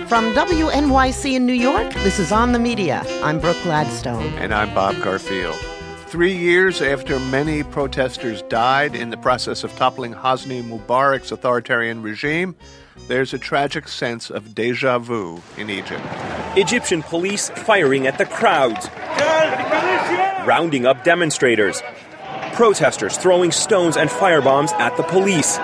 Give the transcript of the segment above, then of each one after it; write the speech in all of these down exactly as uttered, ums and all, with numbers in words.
From W N Y C in New York, this is On the Media. I'm Brooke Gladstone. And I'm Bob Garfield. Three years after many protesters died in the process of toppling Hosni Mubarak's authoritarian regime, there's a tragic sense of déjà vu in Egypt. Egyptian police firing at the crowds, rounding up demonstrators, protesters throwing stones and firebombs at the police.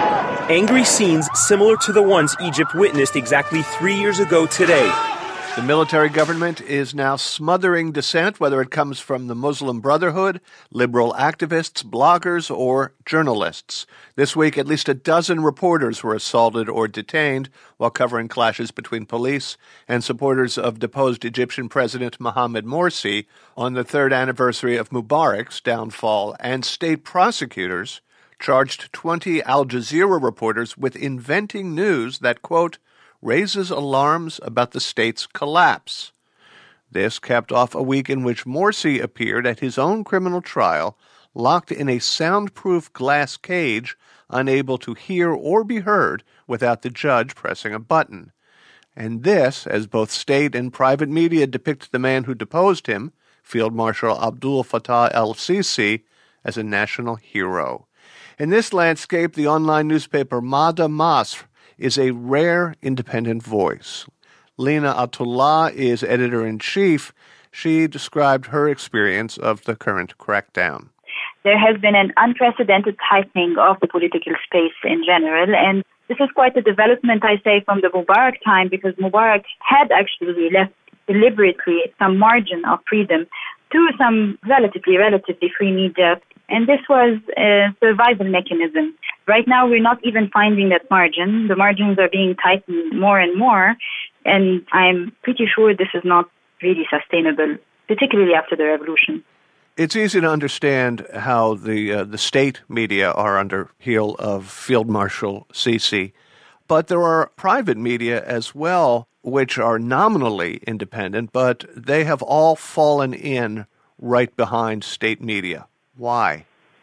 Angry scenes similar to the ones Egypt witnessed exactly three years ago today. The military government is now smothering dissent, whether it comes from the Muslim Brotherhood, liberal activists, bloggers, or journalists. This week, at least a dozen reporters were assaulted or detained while covering clashes between police and supporters of deposed Egyptian President Mohamed Morsi on the third anniversary of Mubarak's downfall, and state prosecutors charged twenty Al Jazeera reporters with inventing news that, quote, raises alarms about the state's collapse. This capped off a week in which Morsi appeared at his own criminal trial, locked in a soundproof glass cage, unable to hear or be heard without the judge pressing a button. And this, as both state and private media depict the man who deposed him, Field Marshal Abdul Fattah el-Sisi, as a national hero. In this landscape, the online newspaper Mada Masr is a rare independent voice. Lina Atullah is editor-in-chief. She described her experience of the current crackdown. There has been an unprecedented tightening of the political space in general, and this is quite a development, I say, from the Mubarak time, because Mubarak had actually left deliberately some margin of freedom to some relatively, relatively free media, and this was a survival mechanism. Right now, we're not even finding that margin. The margins are being tightened more and more, and I'm pretty sure this is not really sustainable, particularly after the revolution. It's easy to understand how the uh, the state media are under heel of Field Marshal Sisi, but there are private media as well, which are nominally independent, but they have all fallen in right behind state media. Why?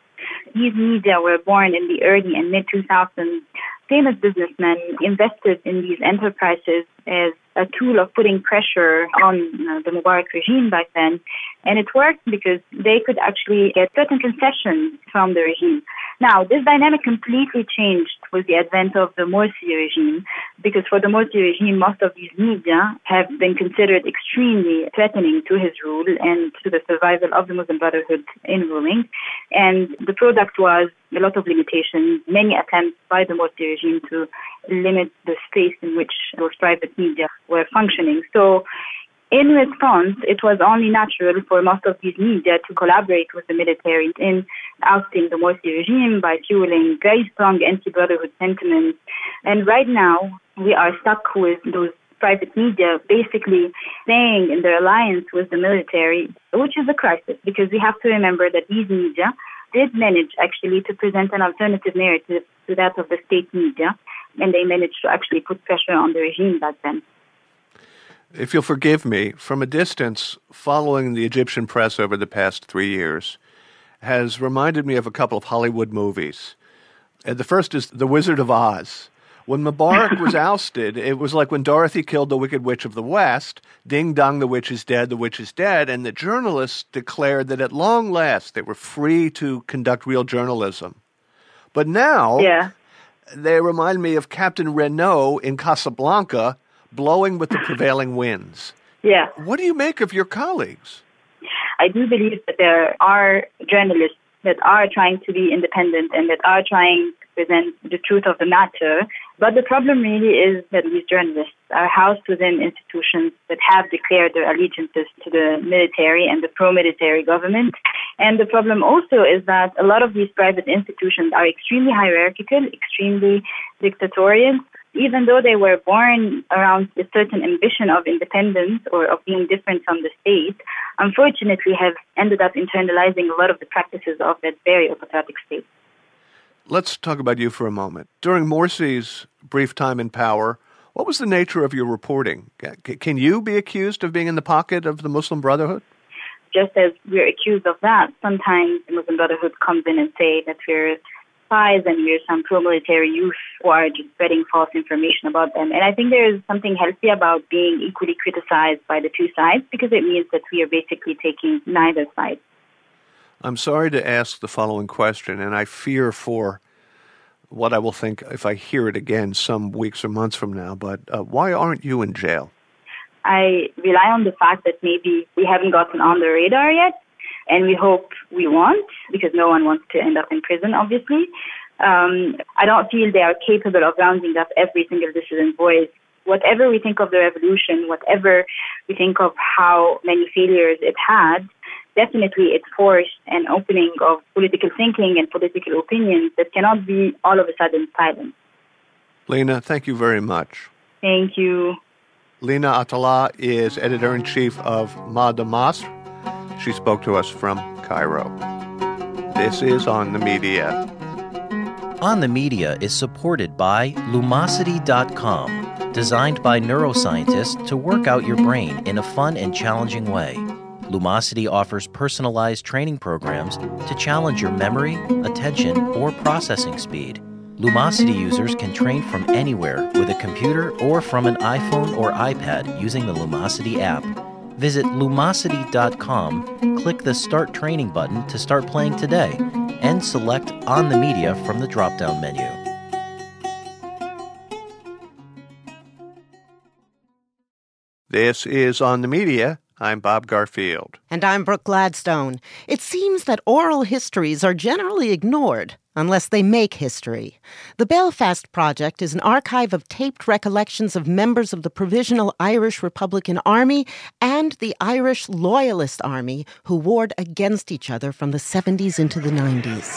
These media were born in the early and mid two thousands. Famous businessmen invested in these enterprises as a tool of putting pressure on you know, the Mubarak regime back then. And it worked because they could actually get certain concessions from the regime. Now, this dynamic completely changed with the advent of the Morsi regime, because for the Morsi regime, most of these media have been considered extremely threatening to his rule and to the survival of the Muslim Brotherhood in ruling. And the product was a lot of limitations, many attempts by the Morsi regime to limit the space in which those private media were functioning. So in response, it was only natural for most of these media to collaborate with the military in ousting the Morsi regime by fueling very strong anti-brotherhood sentiments. And right now, we are stuck with those private media basically staying in their alliance with the military, which is a crisis, because we have to remember that these media did manage actually to present an alternative narrative to that of the state media, and they managed to actually put pressure on the regime back then. If you'll forgive me, from a distance, following the Egyptian press over the past three years has reminded me of a couple of Hollywood movies. And the first is The Wizard of Oz. When Mubarak was ousted, it was like when Dorothy killed the Wicked Witch of the West, ding dong, the witch is dead, the witch is dead, and the journalists declared that at long last they were free to conduct real journalism. But now, yeah. they remind me of Captain Renault in Casablanca, blowing with the prevailing winds. Yeah. What do you make of your colleagues? I do believe that there are journalists that are trying to be independent and that are trying to present the truth of the matter. But the problem really is that these journalists are housed within institutions that have declared their allegiances to the military and the pro-military government. And the problem also is that a lot of these private institutions are extremely hierarchical, extremely dictatorial. Even though they were born around a certain ambition of independence or of being different from the state, unfortunately have ended up internalizing a lot of the practices of that very autocratic state. Let's talk about you for a moment. During Morsi's brief time in power, what was the nature of your reporting? Can you be accused of being in the pocket of the Muslim Brotherhood? Just as we're accused of that, sometimes the Muslim Brotherhood comes in and say that we're spies and we're some pro-military youth who are just spreading false information about them. And I think there is something healthy about being equally criticized by the two sides because it means that we are basically taking neither side. I'm sorry to ask the following question, and I fear for what I will think if I hear it again some weeks or months from now, but uh, why aren't you in jail? I rely on the fact that maybe we haven't gotten on the radar yet, and we hope we won't, because no one wants to end up in prison, obviously. Um, I don't feel they are capable of rounding up every single dissident voice. Whatever we think of the revolution, whatever we think of how many failures it had, definitely it forced an opening of political thinking and political opinions that cannot be all of a sudden silenced. Lina, thank you very much. Thank you. Lina Atallah is editor-in-chief of Ma de Masr. She spoke to us from Cairo. This is On the Media. On the Media is supported by Lumosity dot com, designed by neuroscientists to work out your brain in a fun and challenging way. Lumosity offers personalized training programs to challenge your memory, attention, or processing speed. Lumosity users can train from anywhere with a computer or from an iPhone or iPad using the Lumosity app. Visit Lumosity dot com, click the Start Training button to start playing today, and select On the Media from the drop-down menu. This is On the Media. I'm Bob Garfield. And I'm Brooke Gladstone. It seems that oral histories are generally ignored unless they make history. The Belfast Project is an archive of taped recollections of members of the Provisional Irish Republican Army and the Irish Loyalist Army who warred against each other from the seventies into the nineties.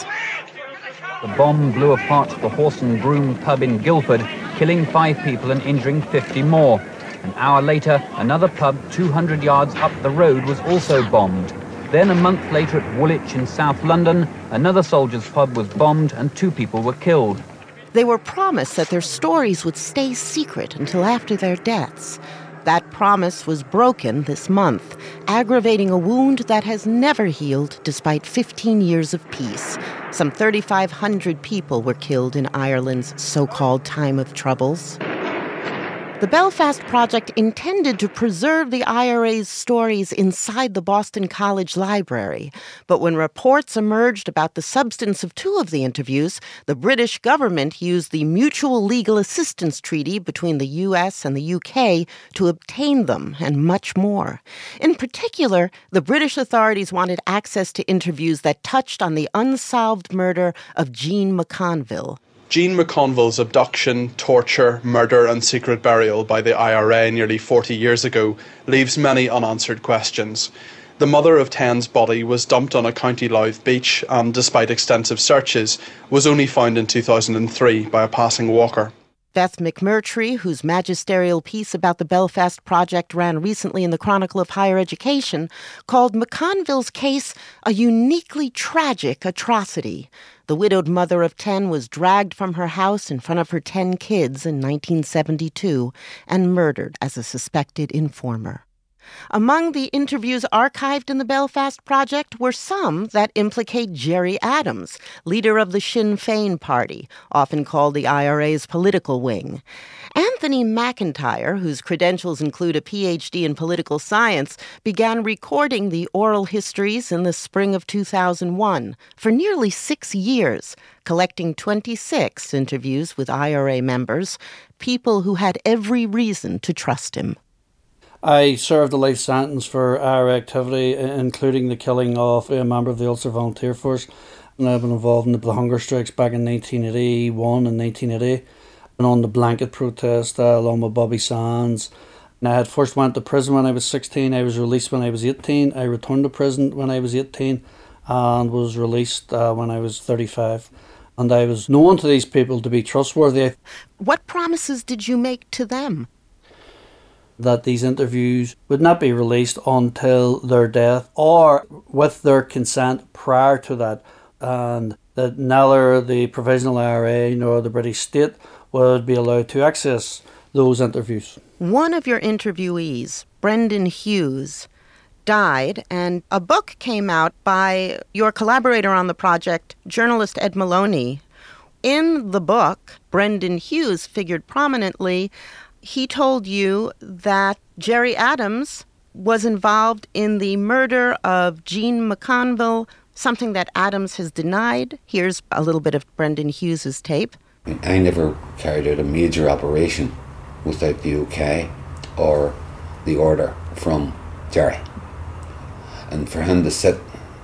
The bomb blew apart the Horse and Groom pub in Guildford, killing five people and injuring fifty more. An hour later, another pub two hundred yards up the road was also bombed. Then a month later at Woolwich in South London, another soldiers' pub was bombed and two people were killed. They were promised that their stories would stay secret until after their deaths. That promise was broken this month, aggravating a wound that has never healed despite fifteen years of peace. Some thirty-five hundred people were killed in Ireland's so-called time of troubles. The Belfast Project intended to preserve the I R A's stories inside the Boston College Library, but when reports emerged about the substance of two of the interviews, the British government used the Mutual Legal Assistance Treaty between the U S and the U K to obtain them, and much more. In particular, the British authorities wanted access to interviews that touched on the unsolved murder of Jean McConville. Jean McConville's abduction, torture, murder and secret burial by the I R A nearly forty years ago leaves many unanswered questions. The mother of ten's body was dumped on a County Louth beach and, despite extensive searches, was only found in two thousand three by a passing walker. Beth McMurtry, whose magisterial piece about the Belfast Project ran recently in the Chronicle of Higher Education, called McConville's case a uniquely tragic atrocity. The widowed mother of ten was dragged from her house in front of her ten kids in nineteen seventy-two and murdered as a suspected informer. Among the interviews archived in the Belfast Project were some that implicate Gerry Adams, leader of the Sinn Féin party, often called the I R A's political wing. Anthony McIntyre, whose credentials include a P H D in political science, began recording the oral histories in the spring of two thousand one for nearly six years, collecting twenty-six interviews with I R A members, people who had every reason to trust him. I served a life sentence for I R A activity, including the killing of a member of the Ulster Volunteer Force. And I've been involved in the hunger strikes back in nineteen eighty-one and nineteen eighty, and on the blanket protest uh, along with Bobby Sands. And I had first went to prison when I was sixteen. I was released when I was eighteen. I returned to prison when I was eighteen and was released uh, when I was thirty-five. And I was known to these people to be trustworthy. What promises did you make to them? That these interviews would not be released until their death or with their consent prior to that, and that neither the Provisional I R A nor the British state would be allowed to access those interviews. One of your interviewees, Brendan Hughes, died, and a book came out by your collaborator on the project, journalist Ed Maloney. In the book, Brendan Hughes figured prominently. He told you that Gerry Adams was involved in the murder of Jean McConville, something that Adams has denied. Here's a little bit of Brendan Hughes's tape. I never carried out a major operation without the OK or the order from Gerry. And for him to sit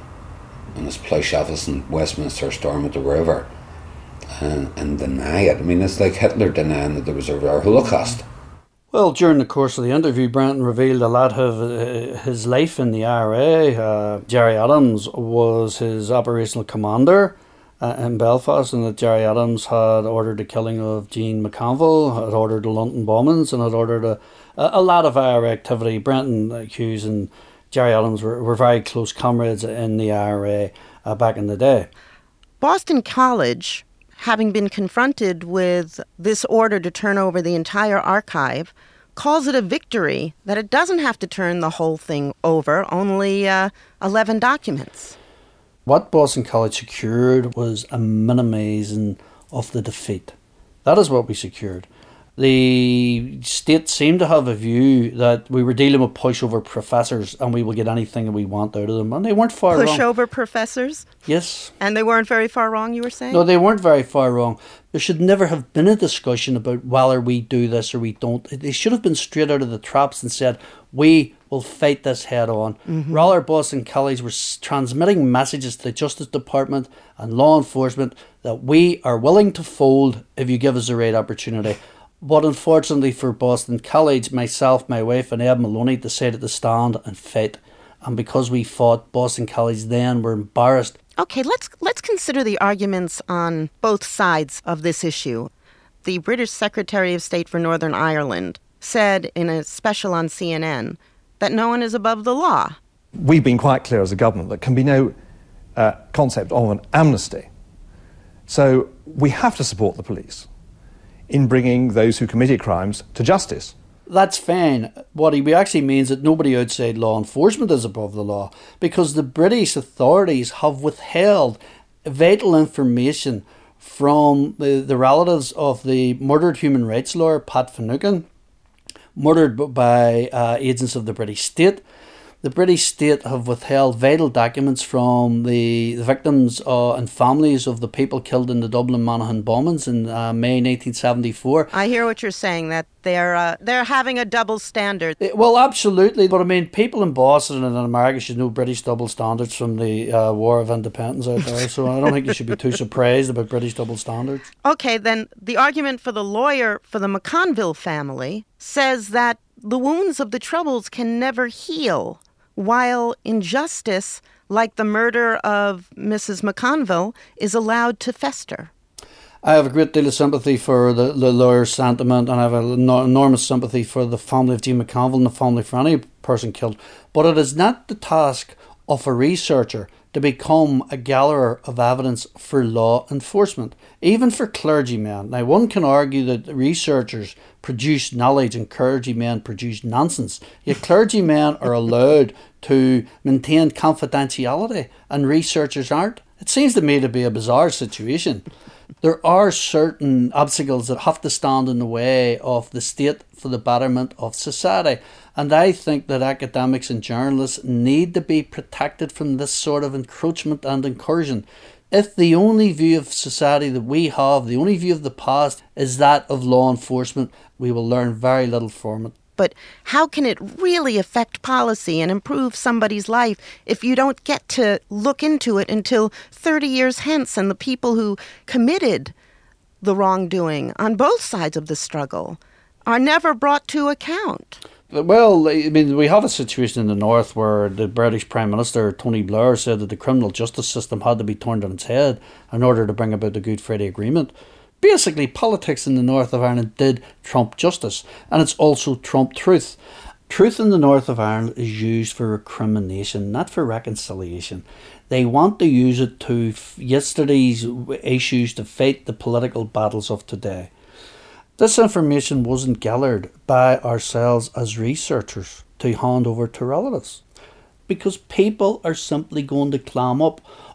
in his plush office in Westminster, Stormont or wherever, and, and deny it, I mean, it's like Hitler denying that there was a Holocaust. Well, during the course of the interview, Brenton revealed a lot of uh, his life in the I R A. Uh, Gerry Adams was his operational commander uh, in Belfast, and that Gerry Adams had ordered the killing of Jean McConville, had ordered the London bombings, and had ordered a, a lot of I R A activity. Brenton Hughes and Gerry Adams were, were very close comrades in the I R A uh, back in the day. Boston College, having been confronted with this order to turn over the entire archive, calls it a victory that it doesn't have to turn the whole thing over, only uh, eleven documents. What Boston College secured was a minimising of the defeat. That is what we secured. The state seemed to have a view that we were dealing with pushover professors and we will get anything that we want out of them. And they weren't far wrong. Pushover professors? Yes. And they weren't very far wrong, you were saying? No, they weren't very far wrong. There should never have been a discussion about whether we do this or we don't. They should have been straight out of the traps and said, we will fight this head on. Mm-hmm. Rather, Boston College were transmitting messages to the Justice Department and law enforcement that we are willing to fold if you give us the right opportunity. But unfortunately for Boston College, myself, my wife and Ed Maloney decided to stand and fight. And because we fought, Boston College then were embarrassed. Okay, let's let's consider the arguments on both sides of this issue. The British Secretary of State for Northern Ireland said in a special on C N N that no one is above the law. We've been quite clear as a government that there can be no uh, concept of an amnesty. So we have to support the police in bringing those who committed crimes to justice. That's fine. What he actually means that nobody outside law enforcement is above the law, because the British authorities have withheld vital information from the, the relatives of the murdered human rights lawyer Pat Finucane, murdered by uh, agents of the British state. The British state have withheld vital documents from the, the victims uh, and families of the people killed in the Dublin Monaghan bombings in uh, May nineteen seventy-four. I hear what you're saying, that they're uh, they're having a double standard. It, well, absolutely. But I mean, people in Boston and in America should know British double standards from the uh, War of Independence out there. So I don't think you should be too surprised about British double standards. Okay, then the argument for the lawyer for the McConville family says that the wounds of the Troubles can never heal, while injustice, like the murder of Missus McConville, is allowed to fester. I have a great deal of sympathy for the, the lawyer's sentiment, and I have an enormous sympathy for the family of Jean McConville and the family for any person killed. But it is not the task of a researcher to become a gatherer of evidence for law enforcement, even for clergymen. Now, one can argue that researchers produce knowledge and clergymen produce nonsense. Yet clergymen are allowed to maintain confidentiality and researchers aren't. It seems to me to be a bizarre situation. There are certain obstacles that have to stand in the way of the state for the betterment of society. And I think that academics and journalists need to be protected from this sort of encroachment and incursion. If the only view of society that we have, the only view of the past, is that of law enforcement, we will learn very little from it. But how can it really affect policy and improve somebody's life if you don't get to look into it until thirty years hence and the people who committed the wrongdoing on both sides of the struggle are never brought to account? Well, I mean, we have a situation in the north where the British Prime Minister, Tony Blair, said that the criminal justice system had to be turned on its head in order to bring about the Good Friday Agreement. Basically, politics in the north of Ireland did trump justice, and it's also trumped truth. Truth in the north of Ireland is used for recrimination, not for reconciliation. They want to use it to f- yesterday's issues to fight the political battles of today. This information wasn't gathered by ourselves as researchers to hand over to relatives, because people are simply going to clam up.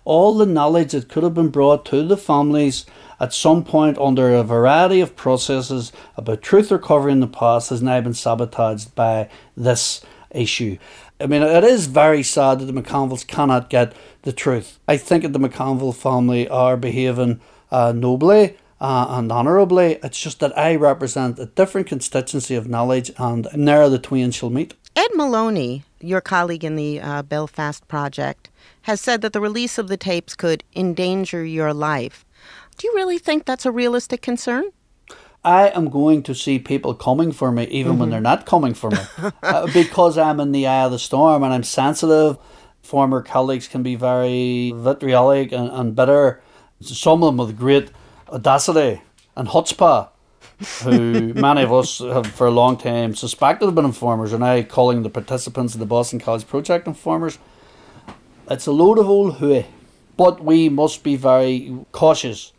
all the knowledge that could have been brought to the families at some point under a variety of processes about truth recovery in the past has now been sabotaged by this issue. I mean, it is very sad that the McConvilles cannot get the truth. I think that the McConville family are behaving uh, nobly uh, and honourably. It's just that I represent a different constituency of knowledge, and ne'er the twain shall meet. Ed Maloney, your colleague in the uh, Belfast Project, has said that the release of the tapes could endanger your life. Do you really think that's a realistic concern? I am going to see people coming for me even mm-hmm. when they're not coming for me uh, because I'm in the eye of the storm and I'm sensitive. Former colleagues can be very vitriolic and, and bitter. Some of them with great audacity and chutzpah, who many of us have for a long time suspected have been informers, are now calling the participants of the Boston College Project informers. It's a load of old hooey, but we must be very cautious.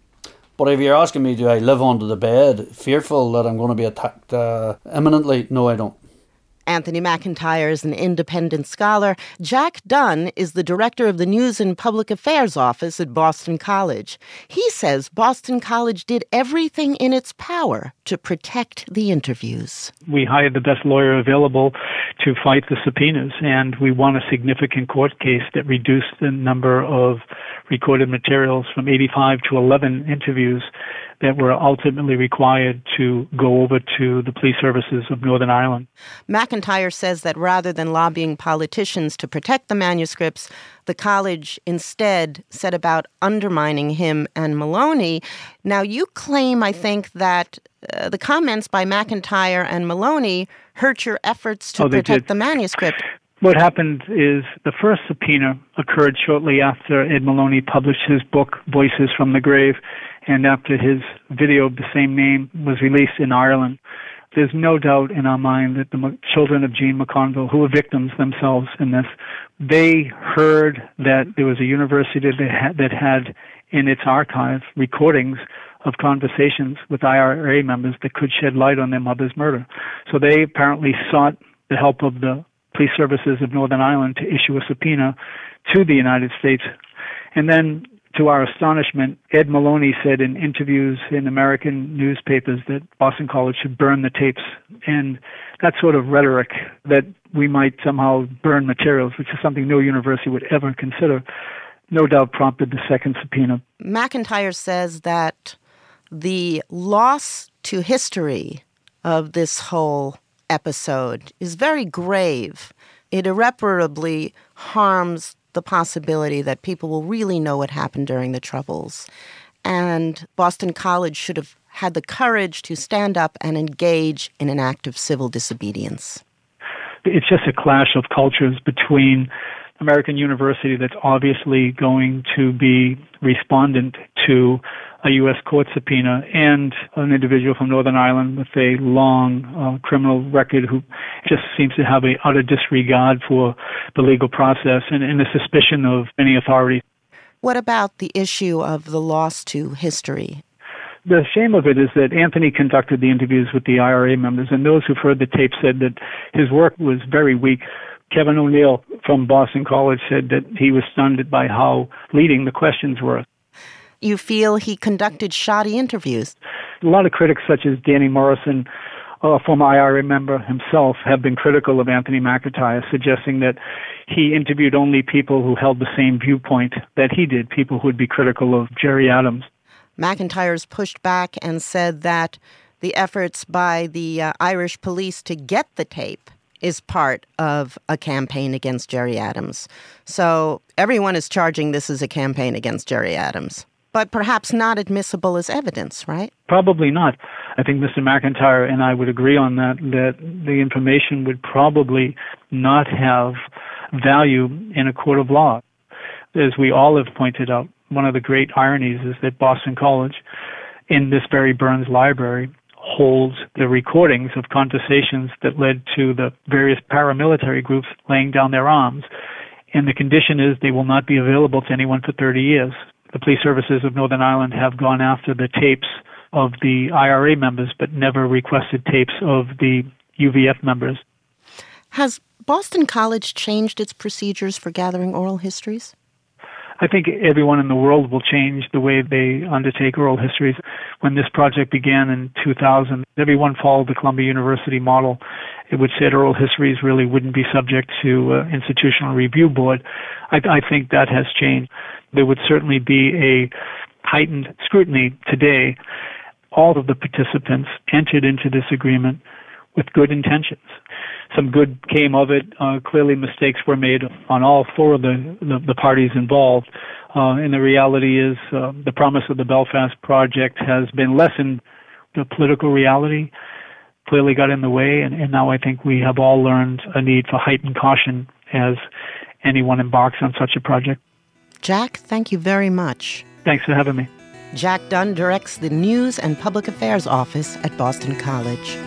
But if you're asking me, do I live under the bed, fearful that I'm going to be attacked uh, imminently? No, I don't. Anthony McIntyre is an independent scholar. Jack Dunn is the director of the News and Public Affairs Office at Boston College. He says Boston College did everything in its power to protect the interviews. We hired the best lawyer available to fight the subpoenas, and we won a significant court case that reduced the number of recorded materials from eighty-five to eleven interviews that were ultimately required to go over to the police services of Northern Ireland. McIntyre says that rather than lobbying politicians to protect the manuscripts, the college instead set about undermining him and Maloney. Now, you claim, I think, that uh, the comments by McIntyre and Maloney hurt your efforts to oh, protect the manuscript. What happened is the first subpoena occurred shortly after Ed Maloney published his book, Voices from the Grave, and after his video of the same name was released in Ireland. There's no doubt in our mind that the children of Jean McConville, who were victims themselves in this, they heard that there was a university that had, that had in its archive recordings of conversations with I R A members that could shed light on their mother's murder. So they apparently sought the help of the police services of Northern Ireland to issue a subpoena to the United States. And then, to our astonishment, Ed Maloney said in interviews in American newspapers that Boston College should burn the tapes. And that sort of rhetoric that we might somehow burn materials, which is something no university would ever consider, no doubt prompted the second subpoena. McIntyre says that the loss to history of this whole episode is very grave. It irreparably harms the possibility that people will really know what happened during the Troubles. And Boston College should have had the courage to stand up and engage in an act of civil disobedience. It's just a clash of cultures between American University that's obviously going to be respondent to a U S court subpoena and an individual from Northern Ireland with a long uh, criminal record who just seems to have a utter disregard for the legal process and, and a suspicion of any authority. What about the issue of the loss to history? The shame of it is that Anthony conducted the interviews with the I R A members, and those who've heard the tape said that his work was very weak. Kevin O'Neill from Boston College said that he was stunned by how leading the questions were. You feel he conducted shoddy interviews? A lot of critics, such as Danny Morrison, a former I R A member himself, have been critical of Anthony McIntyre, suggesting that he interviewed only people who held the same viewpoint that he did, people who would be critical of Gerry Adams. McIntyre's pushed back and said that the efforts by the uh, Irish police to get the tape is part of a campaign against Gerry Adams. So everyone is charging this as a campaign against Gerry Adams, but perhaps not admissible as evidence, right? Probably not. I think Mister McIntyre and I would agree on that, that the information would probably not have value in a court of law. As we all have pointed out, one of the great ironies is that Boston College, in this very Burns library, holds the recordings of conversations that led to the various paramilitary groups laying down their arms. And the condition is they will not be available to anyone for thirty years. The police services of Northern Ireland have gone after the tapes of the I R A members, but never requested tapes of the U V F members. Has Boston College changed its procedures for gathering oral histories? I think everyone in the world will change the way they undertake oral histories. When this project began in two thousand, everyone followed the Columbia University model, which said oral histories really wouldn't be subject to uh, institutional review board. I, I think that has changed. There would certainly be a heightened scrutiny today. All of the participants entered into this agreement with good intentions. Some good came of it. Uh, clearly mistakes were made on all four of the, the, the parties involved. Uh, and the reality is uh, the promise of the Belfast Project has been lessened. The political reality clearly got in the way, and, and now I think we have all learned a need for heightened caution as anyone embarks on such a project. Jack, thank you very much. Thanks for having me. Jack Dunn directs the News and Public Affairs Office at Boston College.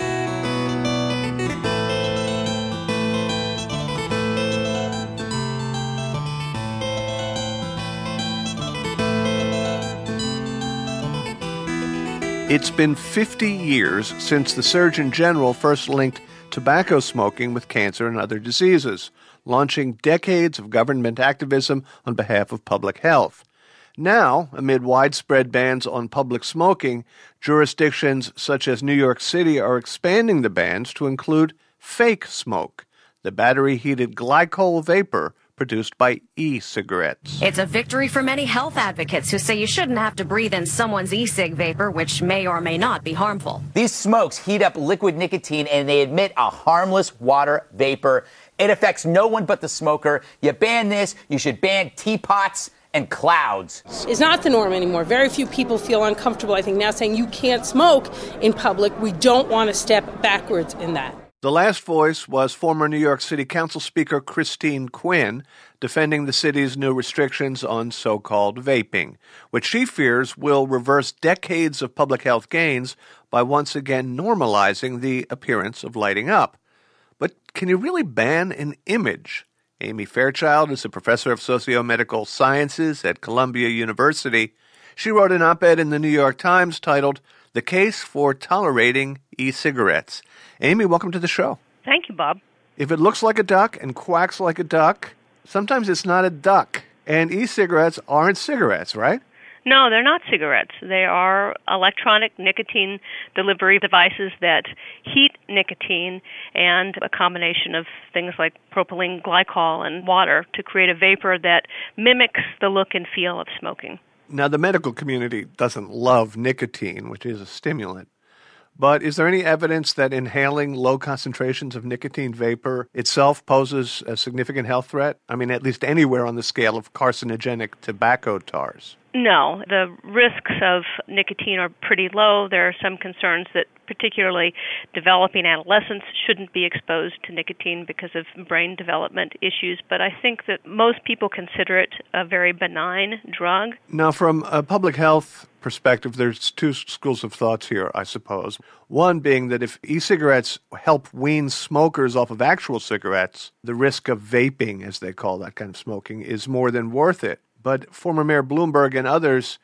It's been fifty years since the Surgeon General first linked tobacco smoking with cancer and other diseases, launching decades of government activism on behalf of public health. Now, amid widespread bans on public smoking, jurisdictions such as New York City are expanding the bans to include fake smoke, the battery-heated glycol vapor produced by e-cigarettes. It's a victory for many health advocates who say you shouldn't have to breathe in someone's e-cig vapor, which may or may not be harmful. These smokes heat up liquid nicotine and they emit a harmless water vapor. It affects no one but the smoker. You ban this, you should ban teapots and clouds. It's not the norm anymore. Very few people feel uncomfortable, I think, now saying you can't smoke in public. We don't want to step backwards in that. The last voice was former New York City Council Speaker Christine Quinn, defending the city's new restrictions on so-called vaping, which she fears will reverse decades of public health gains by once again normalizing the appearance of lighting up. But can you really ban an image? Amy Fairchild is a professor of socio-medical sciences at Columbia University. She wrote an op-ed in the New York Times titled "The Case for Tolerating E-Cigarettes." Amy, welcome to the show. Thank you, Bob. If it looks like a duck and quacks like a duck, sometimes it's not a duck. And e-cigarettes aren't cigarettes, right? No, they're not cigarettes. They are electronic nicotine delivery devices that heat nicotine and a combination of things like propylene glycol and water to create a vapor that mimics the look and feel of smoking. Now, the medical community doesn't love nicotine, which is a stimulant. But is there any evidence that inhaling low concentrations of nicotine vapor itself poses a significant health threat? I mean, at least anywhere on the scale of carcinogenic tobacco tars. No, the risks of nicotine are pretty low. There are some concerns that particularly developing adolescents shouldn't be exposed to nicotine because of brain development issues, but I think that most people consider it a very benign drug. Now, from a public health perspective, there's two schools of thoughts here, I suppose. One being that if e-cigarettes help wean smokers off of actual cigarettes, the risk of vaping, as they call that kind of smoking, is more than worth it. But former Mayor Bloomberg and others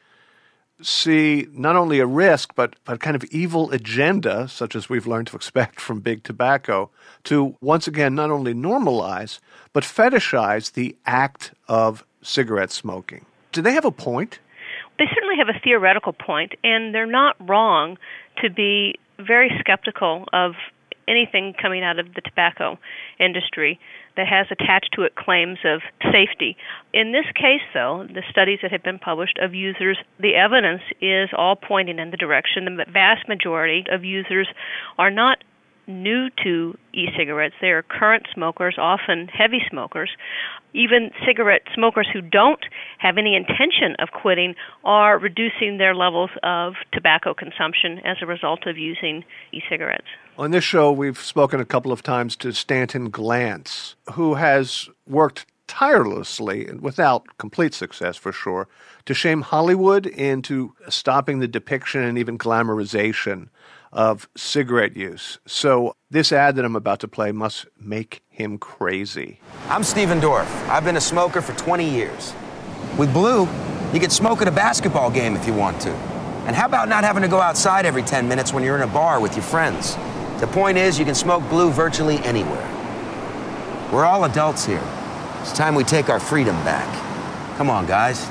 see not only a risk, but a kind of evil agenda, such as we've learned to expect from big tobacco, to once again not only normalize, but fetishize the act of cigarette smoking. Do they have a point? They certainly have a theoretical point, and they're not wrong to be very skeptical of anything coming out of the tobacco industry that has attached to it claims of safety. In this case, though, the studies that have been published of users, the evidence is all pointing in the direction. The vast majority of users are not new to e-cigarettes. They are current smokers, often heavy smokers. Even cigarette smokers who don't have any intention of quitting are reducing their levels of tobacco consumption as a result of using e-cigarettes. On this show, we've spoken a couple of times to Stanton Glantz, who has worked tirelessly, and without complete success for sure, to shame Hollywood into stopping the depiction and even glamorization of cigarette use. So this ad that I'm about to play must make him crazy. I'm Steven Dorff. I've been a smoker for twenty years. With Blue, you can smoke at a basketball game if you want to. And how about not having to go outside every ten minutes when you're in a bar with your friends? The point is, you can smoke Blue virtually anywhere. We're all adults here. It's time we take our freedom back. Come on, guys.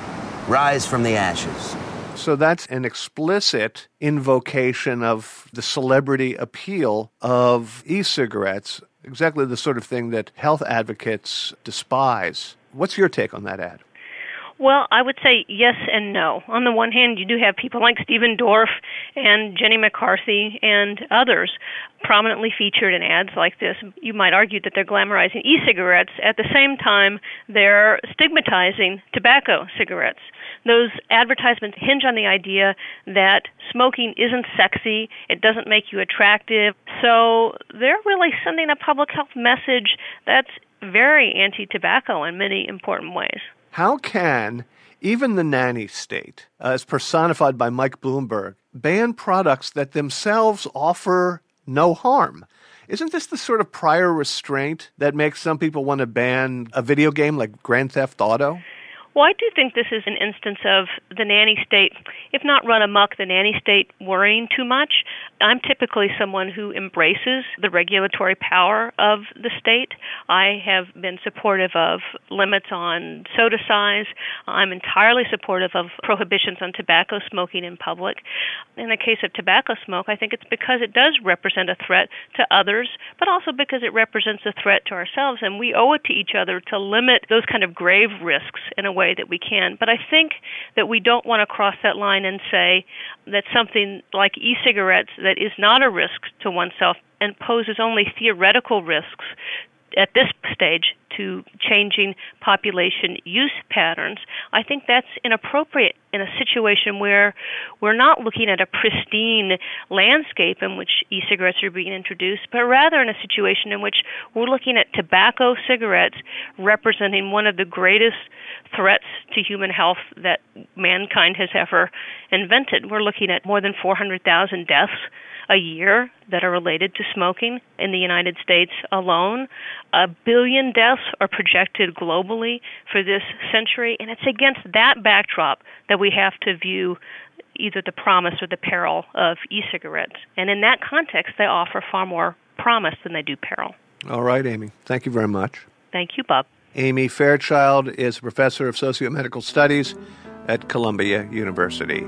Rise from the ashes. So that's an explicit invocation of the celebrity appeal of e-cigarettes, exactly the sort of thing that health advocates despise. What's your take on that ad? Well, I would say yes and no. On the one hand, you do have people like Stephen Dorff and Jenny McCarthy and others prominently featured in ads like this. You might argue that they're glamorizing e-cigarettes. At the same time, they're stigmatizing tobacco cigarettes. Those advertisements hinge on the idea that smoking isn't sexy, it doesn't make you attractive. So they're really sending a public health message that's very anti-tobacco in many important ways. How can even the nanny state, uh, as personified by Mike Bloomberg, ban products that themselves offer no harm? Isn't this the sort of prior restraint that makes some people want to ban a video game like Grand Theft Auto? Well, I do think this is an instance of the nanny state, if not run amok, the nanny state worrying too much. I'm typically someone who embraces the regulatory power of the state. I have been supportive of limits on soda size. I'm entirely supportive of prohibitions on tobacco smoking in public. In the case of tobacco smoke, I think it's because it does represent a threat to others, but also because it represents a threat to ourselves, and we owe it to each other to limit those kind of grave risks in a way that we can. But I think that we don't want to cross that line and say that something like e-cigarettes that is not a risk to oneself and poses only theoretical risks at this stage to changing population use patterns. I think that's inappropriate in a situation where we're not looking at a pristine landscape in which e-cigarettes are being introduced, but rather in a situation in which we're looking at tobacco cigarettes representing one of the greatest threats to human health that mankind has ever invented. We're looking at more than four hundred thousand deaths a year that are related to smoking in the United States alone. A billion deaths are projected globally for this century, and it's against that backdrop that we have to view either the promise or the peril of e-cigarettes. And in that context, they offer far more promise than they do peril. All right, Amy. Thank you very much. Thank you, Bob. Amy Fairchild is a professor of sociomedical studies at Columbia University.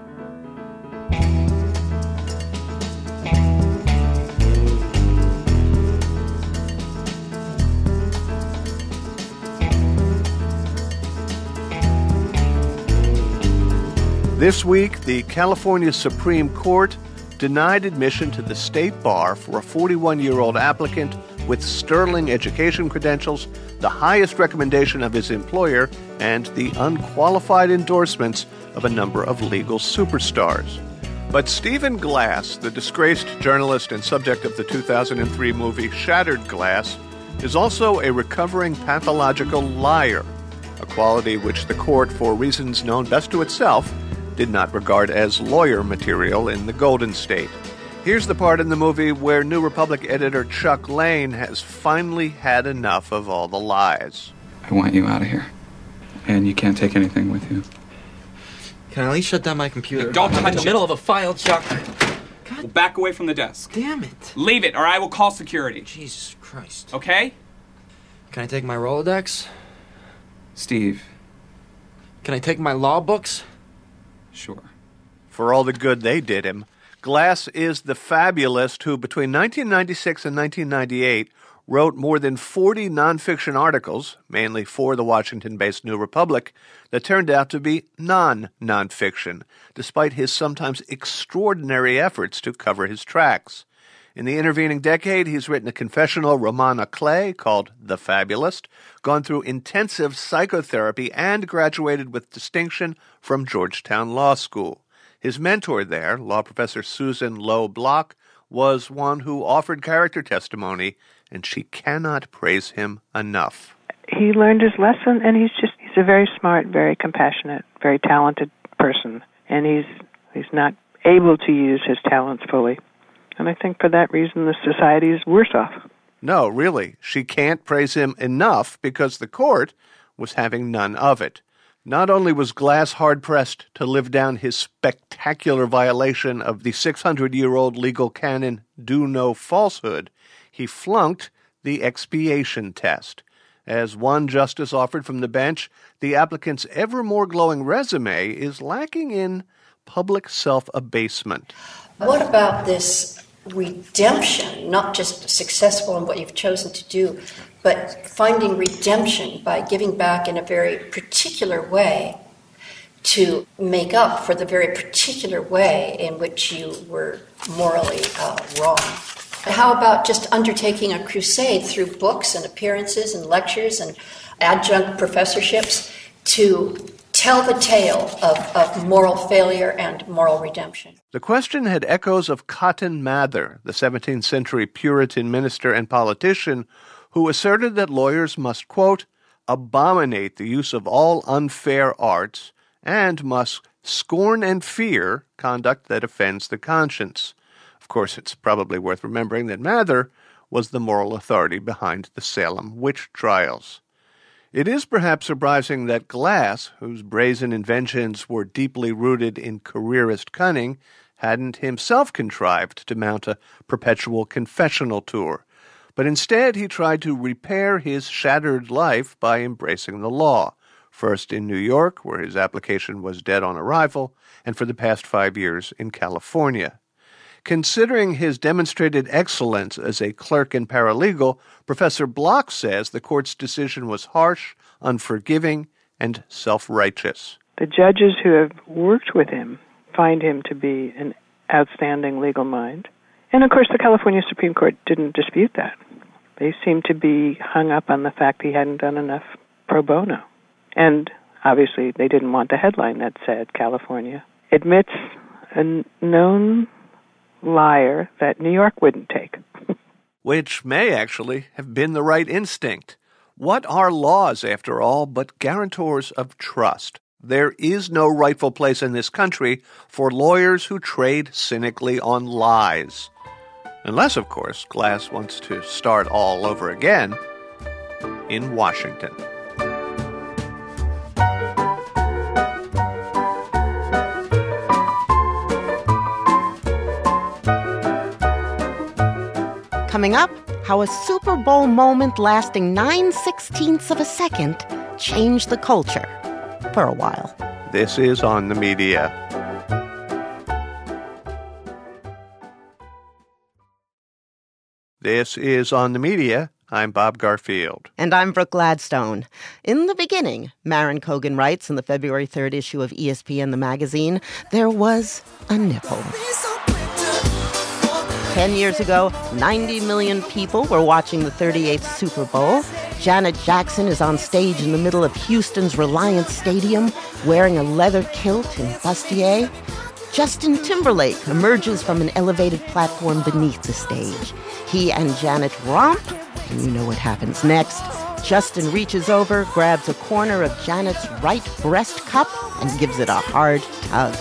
This week, the California Supreme Court denied admission to the state bar for a forty-one-year-old applicant with sterling education credentials, the highest recommendation of his employer, and the unqualified endorsements of a number of legal superstars. But Stephen Glass, the disgraced journalist and subject of the two thousand three movie Shattered Glass, is also a recovering pathological liar, a quality which the court, for reasons known best to itself, did not regard as lawyer material in the Golden State. Here's the part in the movie where New Republic editor Chuck Lane has finally had enough of all the lies. I want you out of here, and you can't take anything with you. Can I at least shut down my computer? Don't touch I'm in the it. middle of a file, Chuck. Well, back away from the desk. Damn it. Leave it, or I will call security. Jesus Christ. Okay? Can I take my Rolodex? Steve. Can I take my law books? Sure. For all the good they did him, Glass is the fabulist who, between nineteen ninety-six and nineteen ninety-eight, wrote more than forty nonfiction articles, mainly for the Washington-based New Republic, that turned out to be non-nonfiction, despite his sometimes extraordinary efforts to cover his tracks. In the intervening decade, he's written a confessional roman à clef called The Fabulist, gone through intensive psychotherapy, and graduated with distinction from Georgetown Law School. His mentor there, law professor Susan Lowe Block, was one who offered character testimony, and she cannot praise him enough. He learned his lesson, and he's just he's a very smart, very compassionate, very talented person, and he's he's not able to use his talents fully. And I think for that reason, the society is worse off. No, really. She can't praise him enough because the court was having none of it. Not only was Glass hard-pressed to live down his spectacular violation of the six hundred year old legal canon, do no falsehood, he flunked the expiation test. As one justice offered from the bench, the applicant's ever more glowing resume is lacking in public self-abasement. What about this redemption, not just successful in what you've chosen to do, but finding redemption by giving back in a very particular way to make up for the very particular way in which you were morally uh, wrong? How about just undertaking a crusade through books and appearances and lectures and adjunct professorships to tell the tale of, of moral failure and moral redemption? The question had echoes of Cotton Mather, the seventeenth century Puritan minister and politician who asserted that lawyers must, quote, abominate the use of all unfair arts and must scorn and fear conduct that offends the conscience. Of course, it's probably worth remembering that Mather was the moral authority behind the Salem witch trials. It is perhaps surprising that Glass, whose brazen inventions were deeply rooted in careerist cunning, hadn't himself contrived to mount a perpetual confessional tour, but instead he tried to repair his shattered life by embracing the law, first in New York, where his application was dead on arrival, and for the past five years in California. Considering his demonstrated excellence as a clerk and paralegal, Professor Block says the court's decision was harsh, unforgiving, and self-righteous. The judges who have worked with him find him to be an outstanding legal mind. And of course, the California Supreme Court didn't dispute that. They seemed to be hung up on the fact he hadn't done enough pro bono. And obviously, they didn't want the headline that said California admits a known liar that New York wouldn't take. Which may actually have been the right instinct. What are laws, after all, but guarantors of trust? There is no rightful place in this country for lawyers who trade cynically on lies. Unless, of course, Glass wants to start all over again in Washington. Coming up, how a Super Bowl moment lasting nine sixteenths of a second changed the culture for a while. This is On the Media. This is On the Media. I'm Bob Garfield. And I'm Brooke Gladstone. In the beginning, Maren Kogan writes in the February third issue of E S P N the magazine, there was a nipple. Ten years ago, ninety million people were watching the thirty-eighth Super Bowl. Janet Jackson is on stage in the middle of Houston's Reliance Stadium wearing a leather kilt and bustier. Justin Timberlake emerges from an elevated platform beneath the stage. He and Janet romp, and you know what happens next. Justin reaches over, grabs a corner of Janet's right breast cup, and gives it a hard tug.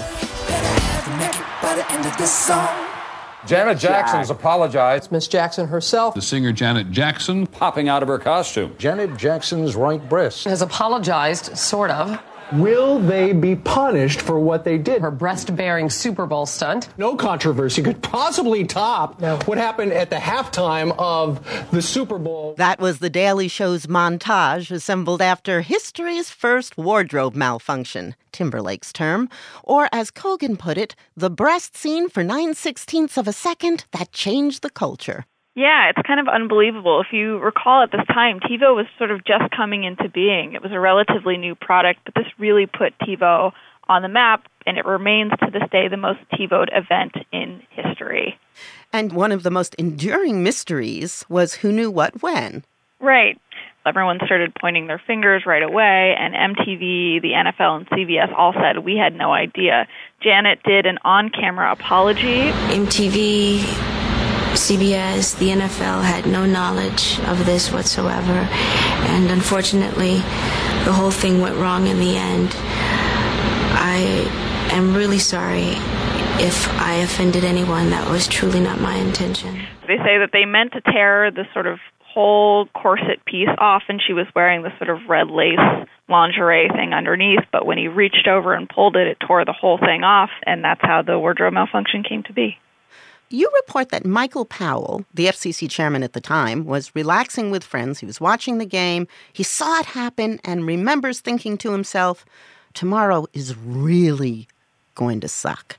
Janet Jackson's Jack. apologized. Miss Jackson herself. The singer Janet Jackson popping out of her costume. Janet Jackson's right breast has apologized, sort of. Will they be punished for what they did? Her breast-bearing Super Bowl stunt. No controversy could possibly top no. what happened at the halftime of the Super Bowl. That was The Daily Show's montage assembled after history's first wardrobe malfunction, Timberlake's term, or as Kogan put it, the breast scene for nine sixteenths of a second that changed the culture. Yeah, it's kind of unbelievable. If you recall at this time, TiVo was sort of just coming into being. It was a relatively new product, but this really put TiVo on the map, and it remains to this day the most TiVo'd event in history. And one of the most enduring mysteries was who knew what when. Right. Everyone started pointing their fingers right away, and M T V, the N F L, and C B S all said, we had no idea. Janet did an on-camera apology. M T V, C B S, the N F L had no knowledge of this whatsoever, and unfortunately, the whole thing went wrong in the end. I am really sorry if I offended anyone. That was truly not my intention. They say that they meant to tear the sort of whole corset piece off, and she was wearing this sort of red lace lingerie thing underneath, but when he reached over and pulled it, it tore the whole thing off, and that's how the wardrobe malfunction came to be. You report that Michael Powell, the F C C chairman at the time, was relaxing with friends. He was watching the game. He saw it happen and remembers thinking to himself, tomorrow is really going to suck.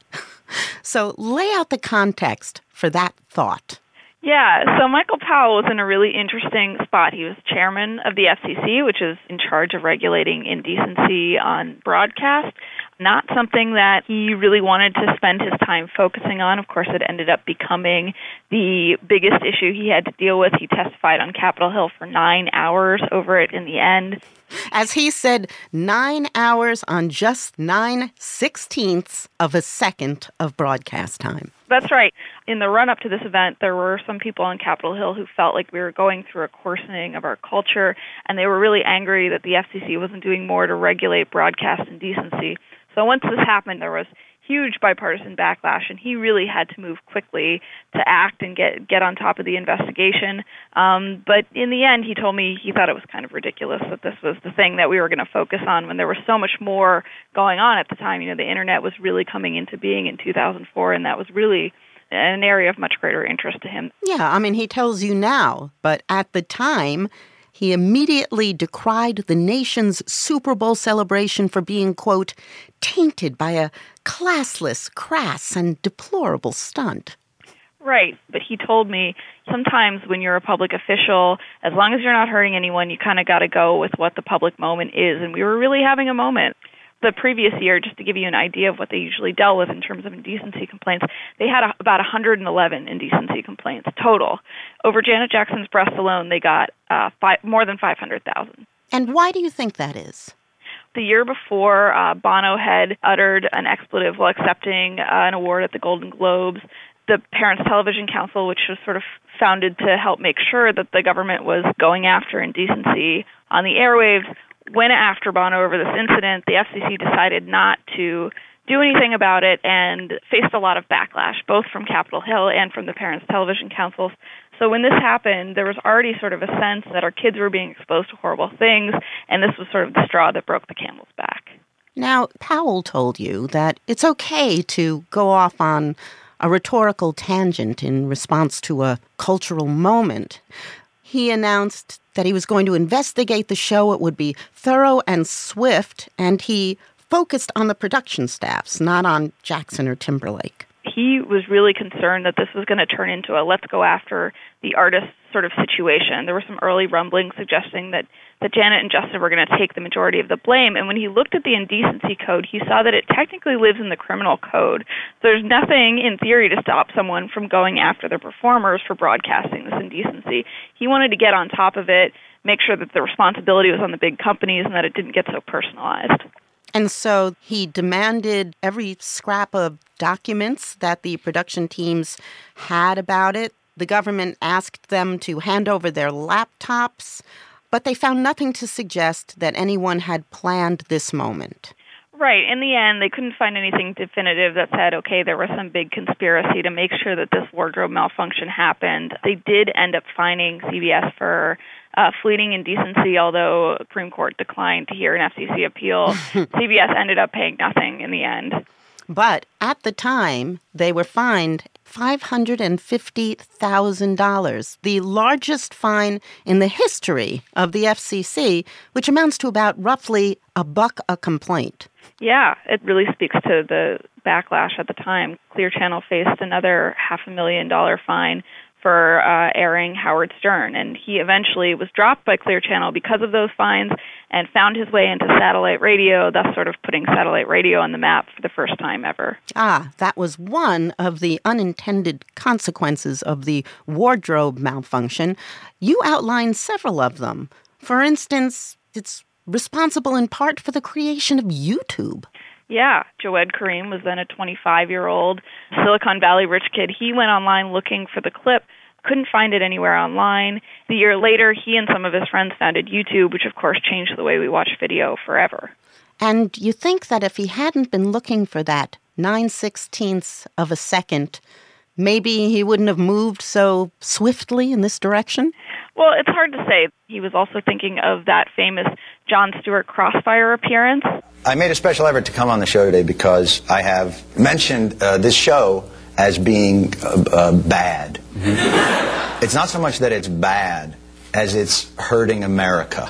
So lay out the context for that thought. Yeah, so Michael Powell was in a really interesting spot. He was chairman of the F C C, which is in charge of regulating indecency on broadcast. Not something that he really wanted to spend his time focusing on. Of course, it ended up becoming the biggest issue he had to deal with. He testified on Capitol Hill for nine hours over it in the end. As he said, nine hours on just nine sixteenths of a second of broadcast time. That's right. In the run-up to this event, there were some people on Capitol Hill who felt like we were going through a coarsening of our culture, and they were really angry that the F C C wasn't doing more to regulate broadcast indecency. So once this happened, there was huge bipartisan backlash, and he really had to move quickly to act and get get on top of the investigation. Um, but in the end, he told me he thought it was kind of ridiculous that this was the thing that we were going to focus on when there was so much more going on at the time. You know, the Internet was really coming into being in two thousand four, and that was really an area of much greater interest to him. Yeah, I mean, he tells you now, but at the time, he immediately decried the nation's Super Bowl celebration for being, quote, tainted by a classless, crass, and deplorable stunt. Right, but he told me sometimes when you're a public official, as long as you're not hurting anyone, you kind of got to go with what the public moment is, and we were really having a moment. The previous year, just to give you an idea of what they usually dealt with in terms of indecency complaints, they had a, about one hundred eleven indecency complaints total. Over Janet Jackson's breasts alone, they got uh, five, more than five hundred thousand. And why do you think that is? The year before, uh, Bono had uttered an expletive while accepting uh, an award at the Golden Globes. The Parents Television Council, which was sort of founded to help make sure that the government was going after indecency on the airwaves, went after Bono over this incident. The F C C decided not to do anything about it and faced a lot of backlash, both from Capitol Hill and from the Parents Television Councils. So when this happened, there was already sort of a sense that our kids were being exposed to horrible things, and this was sort of the straw that broke the camel's back. Now, Powell told you that it's okay to go off on a rhetorical tangent in response to a cultural moment. He announced that he was going to investigate the show. It would be thorough and swift, and he focused on the production staffs, not on Jackson or Timberlake. He was really concerned that this was going to turn into a let's go after the artist sort of situation. There were some early rumblings suggesting that, that Janet and Justin were going to take the majority of the blame. And when he looked at the indecency code, he saw that it technically lives in the criminal code. So there's nothing in theory to stop someone from going after the performers for broadcasting this indecency. He wanted to get on top of it, make sure that the responsibility was on the big companies and that it didn't get so personalized. And so he demanded every scrap of documents that the production teams had about it. The government asked them to hand over their laptops, but they found nothing to suggest that anyone had planned this moment. Right. In the end, they couldn't find anything definitive that said, okay, there was some big conspiracy to make sure that this wardrobe malfunction happened. They did end up fining C B S for uh, fleeting indecency, although the Supreme Court declined to hear an F C C appeal. C B S ended up paying nothing in the end. But at the time, they were fined five hundred fifty thousand dollars, the largest fine in the history of the F C C, which amounts to about roughly a buck a complaint. Yeah, it really speaks to the backlash at the time. Clear Channel faced another half a million dollar fine for uh, airing Howard Stern, and he eventually was dropped by Clear Channel because of those fines and found his way into satellite radio, thus sort of putting satellite radio on the map for the first time ever. Ah, that was one of the unintended consequences of the wardrobe malfunction. You outlined several of them. For instance, it's responsible in part for the creation of YouTube. Yeah, Jawed Karim was then a twenty-five-year-old Silicon Valley rich kid. He went online looking for the clip, couldn't find it anywhere online. The year later, he and some of his friends founded YouTube, which of course changed the way we watch video forever. And you think that if he hadn't been looking for that nine sixteenths of a second, maybe he wouldn't have moved so swiftly in this direction? Well, it's hard to say. He was also thinking of that famous Jon Stewart Crossfire appearance. I made a special effort to come on the show today because I have mentioned uh, this show as being uh, uh, bad. Mm-hmm. It's not so much that it's bad as it's hurting America.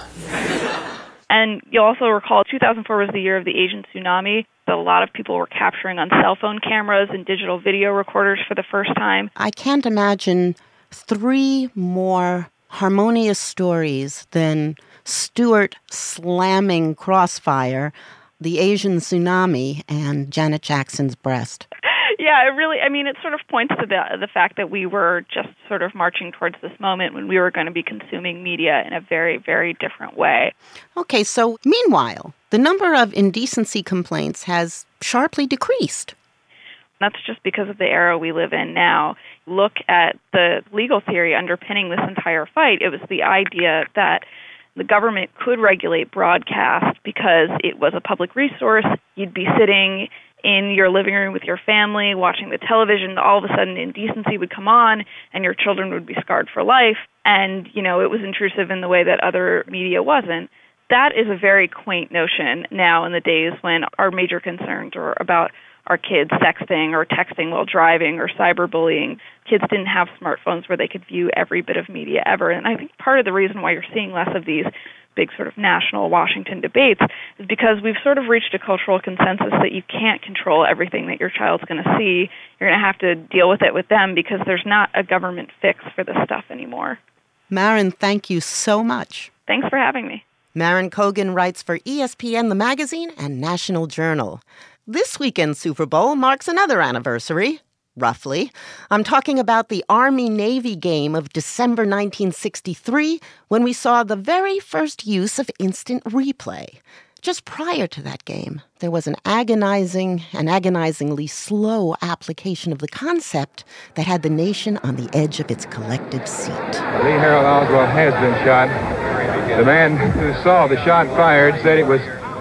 And you'll also recall two thousand four was the year of the Asian tsunami. So a lot of people were capturing on cell phone cameras and digital video recorders for the first time. I can't imagine three more harmonious stories than Stewart slamming Crossfire, the Asian tsunami, and Janet Jackson's breast. Yeah, it really, I mean, it sort of points to the the fact that we were just sort of marching towards this moment when we were going to be consuming media in a very, very different way. Okay, so meanwhile, the number of indecency complaints has sharply decreased. That's just because of the era we live in now. Look at the legal theory underpinning this entire fight. It was the idea that the government could regulate broadcast because it was a public resource. You'd be sitting in your living room with your family, watching the television, all of a sudden indecency would come on and your children would be scarred for life. And, you know, it was intrusive in the way that other media wasn't. That is a very quaint notion now in the days when our major concerns are about our kids sexting or texting while driving or cyberbullying. Kids didn't have smartphones where they could view every bit of media ever. And I think part of the reason why you're seeing less of these big sort of national Washington debates is because we've sort of reached a cultural consensus that you can't control everything that your child's going to see. You're going to have to deal with it with them because there's not a government fix for this stuff anymore. Maren, thank you so much. Thanks for having me. Maren Kogan writes for E S P N, the magazine, and National Journal. This weekend's Super Bowl marks another anniversary. Roughly. I'm talking about the Army-Navy game of December nineteen sixty-three, when we saw the very first use of instant replay. Just prior to that game, there was an agonizing and agonizingly slow application of the concept that had the nation on the edge of its collective seat. Lee Harold Oswald has been shot. The man who saw the shot fired said it was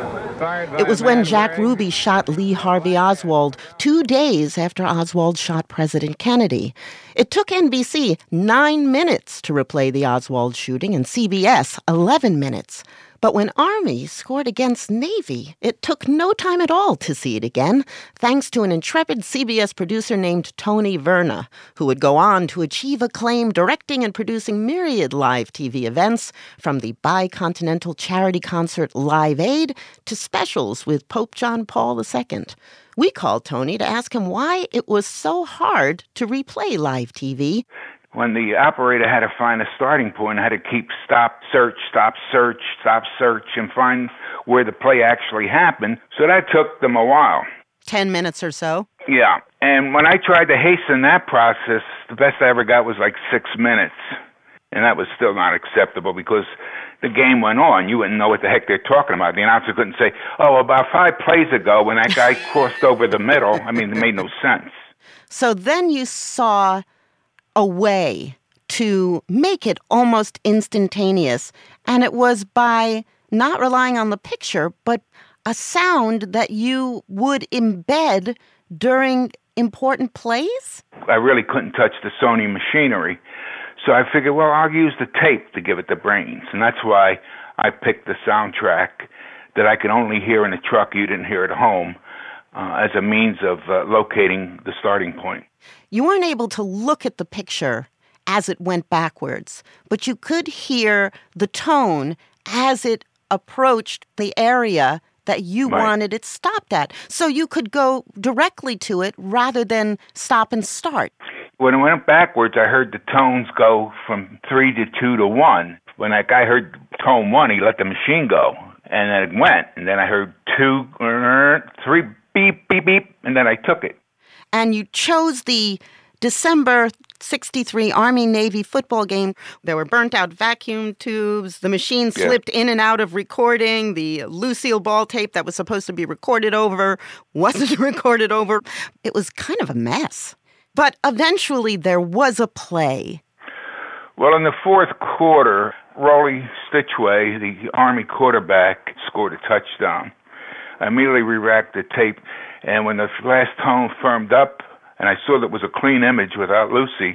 It was when Jack Ruby shot Lee Harvey Oswald two days after Oswald shot President Kennedy. It took N B C nine minutes to replay the Oswald shooting and C B S eleven minutes. But when Army scored against Navy, it took no time at all to see it again, thanks to an intrepid C B S producer named Tony Verna, who would go on to achieve acclaim directing and producing myriad live T V events, from the bicontinental charity concert Live Aid to specials with Pope John Paul the Second. We called Tony to ask him why it was so hard to replay live T V. When the operator had to find a starting point, had to keep stop, search, stop, search, stop, search, and find where the play actually happened. So that took them a while. Ten minutes or so? Yeah. And when I tried to hasten that process, the best I ever got was like six minutes. And that was still not acceptable because the game went on. You wouldn't know what the heck they're talking about. The announcer couldn't say, oh, about five plays ago when that guy crossed over the middle. I mean, it made no sense. So then you saw a way to make it almost instantaneous, and it was by not relying on the picture, but a sound that you would embed during important plays? I really couldn't touch the Sony machinery, so I figured, well, I'll use the tape to give it the brains, and that's why I picked the soundtrack that I could only hear in the truck, you didn't hear at home, uh, as a means of uh, locating the starting point. You weren't able to look at the picture as it went backwards, but you could hear the tone as it approached the area that you right. wanted it stopped at. So you could go directly to it rather than stop and start. When it went backwards, I heard the tones go from three to two to one. When that guy heard tone one, he let the machine go, and then it went. And then I heard two, three, beep, beep, beep, and then I took it. And you chose the December sixty-three Army-Navy football game. There were burnt-out vacuum tubes. The machine slipped yeah. in and out of recording. The Lucille Ball tape that was supposed to be recorded over wasn't recorded over. It was kind of a mess. But eventually there was a play. Well, in the fourth quarter, Rollie Stitchway, the Army quarterback, scored a touchdown. I immediately re-racked the tape, and when the last tone firmed up, and I saw that it was a clean image without Lucy,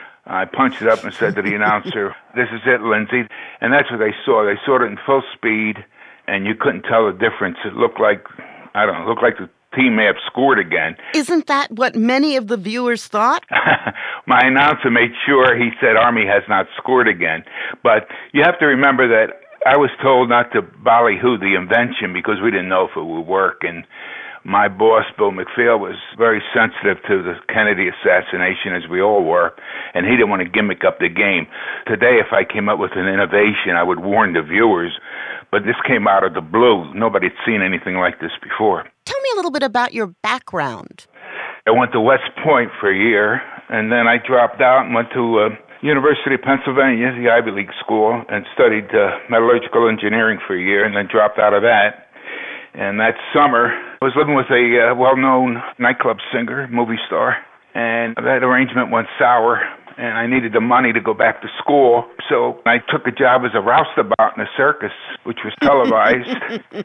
I punched it up and said to the announcer, this is it, Lindsay. And that's what they saw. They saw it in full speed, and you couldn't tell the difference. It looked like, I don't know, it looked like the team may have scored again. Isn't that what many of the viewers thought? My announcer made sure he said Army has not scored again. But you have to remember that I was told not to ballyhoo the invention because we didn't know if it would work. And my boss, Bill McPhail, was very sensitive to the Kennedy assassination, as we all were, and he didn't want to gimmick up the game. Today, if I came up with an innovation, I would warn the viewers, but this came out of the blue. Nobody had seen anything like this before. Tell me a little bit about your background. I went to West Point for a year, and then I dropped out and went to uh, University of Pennsylvania, the Ivy League school, and studied uh, metallurgical engineering for a year, and then dropped out of that. And that summer, I was living with a uh, well-known nightclub singer, movie star, and that arrangement went sour, and I needed the money to go back to school. So I took a job as a roustabout in a circus, which was televised.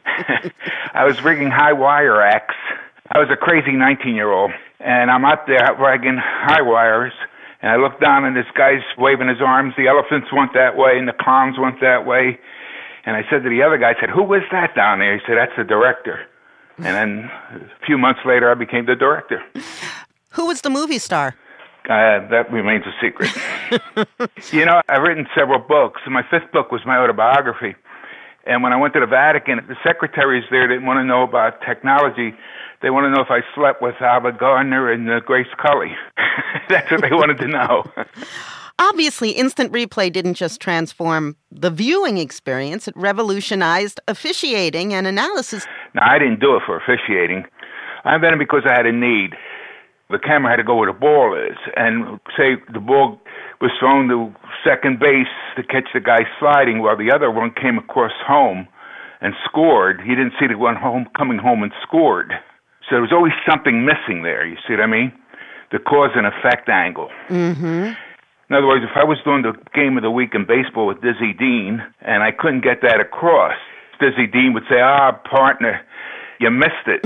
I was rigging high wire acts. I was a crazy nineteen-year-old, and I'm out there rigging high wires, and I looked down, and this guy's waving his arms. The elephants went that way, and the clowns went that way. And I said to the other guy, I said, who was that down there? He said, that's the director. And then a few months later, I became the director. Who was the movie star? Uh, that remains a secret. You know, I've written several books, and my fifth book was my autobiography. And when I went to the Vatican, the secretaries there didn't want to know about technology. They want to know if I slept with Albert Gardner and uh, Grace Cully. That's what they wanted to know. Obviously, instant replay didn't just transform the viewing experience. It revolutionized officiating and analysis. Now, I didn't do it for officiating. I did it because I had a need. The camera had to go where the ball is. And say the ball was thrown to second base to catch the guy sliding while the other one came across home and scored. He didn't see the one home coming home and scored. So there was always something missing there, you see what I mean? The cause and effect angle. Mm-hmm. In other words, if I was doing the game of the week in baseball with Dizzy Dean and I couldn't get that across, Dizzy Dean would say, ah, partner, you missed it.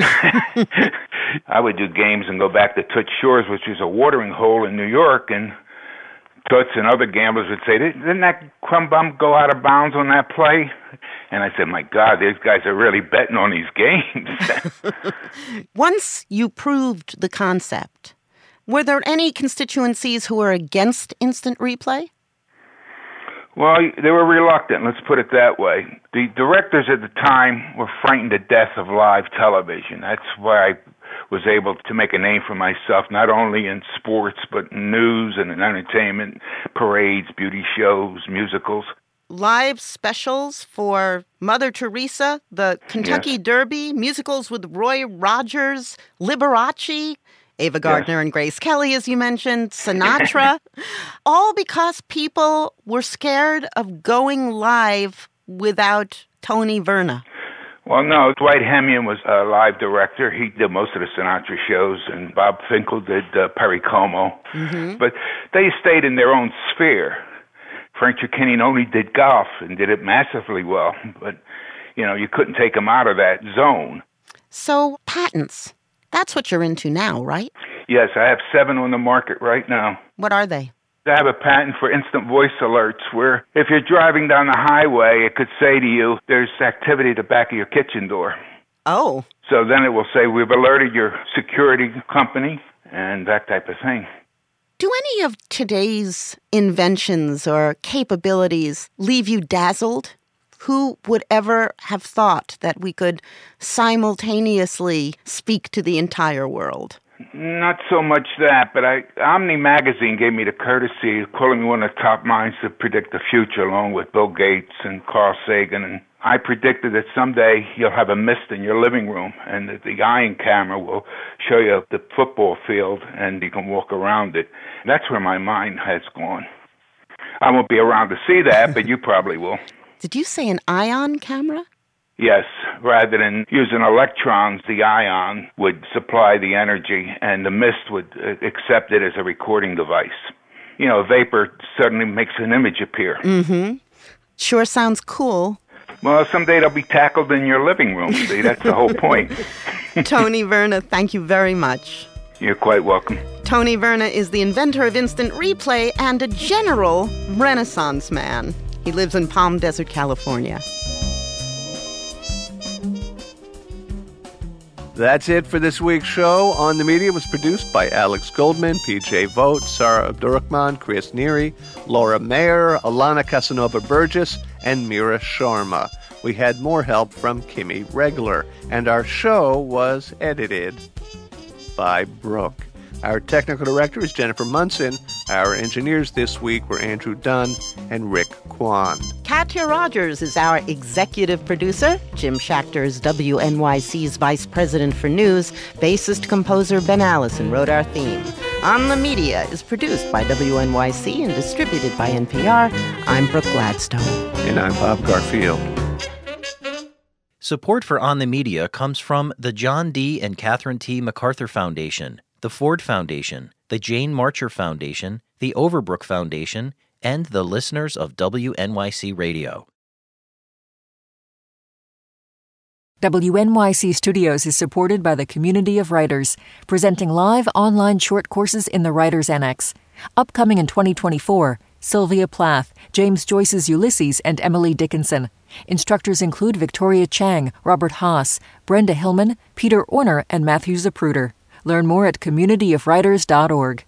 I would do games and go back to Toots Shores, which is a watering hole in New York, and Toots and other gamblers would say, didn't that crumb bum go out of bounds on that play? And I said, my God, these guys are really betting on these games. Once you proved the concept, were there any constituencies who were against instant replay? Well, they were reluctant, let's put it that way. The directors at the time were frightened to death of live television. That's why I was able to make a name for myself, not only in sports, but in news and in entertainment, parades, beauty shows, musicals. Live specials for Mother Teresa, the Kentucky yes. Derby, musicals with Roy Rogers, Liberace, Ava Gardner yes. and Grace Kelly, as you mentioned, Sinatra, all because people were scared of going live without Tony Verna. Well, no, Dwight Hemian was a live director. He did most of the Sinatra shows, and Bob Finkel did uh, Perry Como. Mm-hmm. But they stayed in their own sphere. Frank Chirkinian only did golf and did it massively well, but, you know, you couldn't take him out of that zone. So, patents. That's what you're into now, right? Yes, I have seven on the market right now. What are they? I have a patent for instant voice alerts where if you're driving down the highway, it could say to you, there's activity at the back of your kitchen door. Oh. So then it will say, we've alerted your security company and that type of thing. Do any of today's inventions or capabilities leave you dazzled? Who would ever have thought that we could simultaneously speak to the entire world? Not so much that, but I, Omni Magazine gave me the courtesy of calling me one of the top minds to predict the future, along with Bill Gates and Carl Sagan. And I predicted that someday you'll have a mist in your living room, and that the ion camera will show you the football field, and you can walk around it. That's where my mind has gone. I won't be around to see that, but you probably will. Did you say an ion camera? Yes. Rather than using electrons, the ion would supply the energy, and the mist would accept it as a recording device. You know, vapor suddenly makes an image appear. Mm-hmm. Sure sounds cool. Well, someday they'll be tackled in your living room. See, that's the whole point. Tony Verna, thank you very much. You're quite welcome. Tony Verna is the inventor of instant replay and a general Renaissance man. He lives in Palm Desert, California. That's it for this week's show. On the Media was produced by Alex Goldman, P J Vogt, Sarah Abdurrahman, Chris Neary, Laura Mayer, Alana Casanova-Burgess, and Mira Sharma. We had more help from Kimmy Regler, and our show was edited by Brooke. Our technical director is Jennifer Munson. Our engineers this week were Andrew Dunn and Rick Kwan. Katya Rogers is our executive producer. Jim Schachter is W N Y C's vice president for news. Bassist composer Ben Allison wrote our theme. On the Media is produced by W N Y C and distributed by N P R. I'm Brooke Gladstone. And I'm Bob Garfield. Support for On the Media comes from the John D. and Catherine T. MacArthur Foundation, the Ford Foundation, the Jane Marcher Foundation, the Overbrook Foundation, and the listeners of W N Y C Radio. W N Y C Studios is supported by the Community of Writers, presenting live online short courses in the Writers Annex. Upcoming in twenty twenty-four, Sylvia Plath, James Joyce's Ulysses, and Emily Dickinson. Instructors include Victoria Chang, Robert Haas, Brenda Hillman, Peter Orner, and Matthew Zapruder. Learn more at community of writers dot org.